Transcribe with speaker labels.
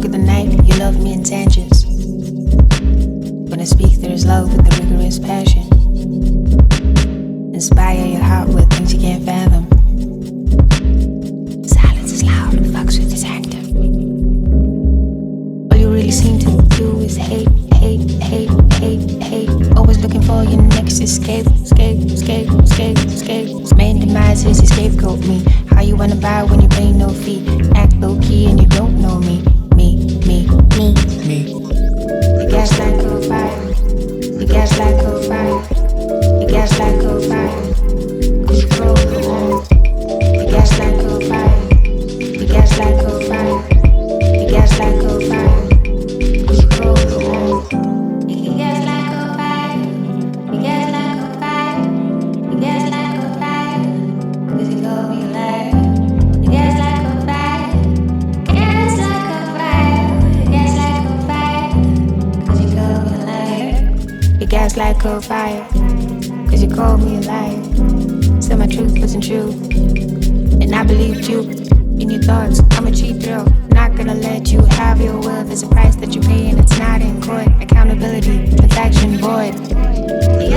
Speaker 1: cook of the night, you love me in tangents. When I speak, there is love with the rigorous passion. Inspire your heart with things you can't fathom. Silence is loud, fucks with his actor. All you really seem to do is hate, hate, hate, hate, hate. Always looking for your next escape, escape, escape, escape, escape. Main demise is your scapegoat me. How you wanna buy when you pay no fee? Act low key and you don't know me. Me. You gas like a fire. You gas like a fire. You gas like a fire. 'Cause you grow the wall. You gas like a fire. You gas like a fire. You gas like a fire. 'Cause you grow the wall. You gas like a fire. You gas like a fire. You gas like a fire. 'Cause you call me a liar. You gas like a fire. Gas like a fire. Gas like a fire. 'Cause you call me a liar. You gas like a fire. 'Cause you called me a liar. Said my truth wasn't true, and I believed you. In your thoughts, I'm a cheap thrill. Not gonna let you have your will. There's a price that you pay and it's not in court. Accountability, transaction void. You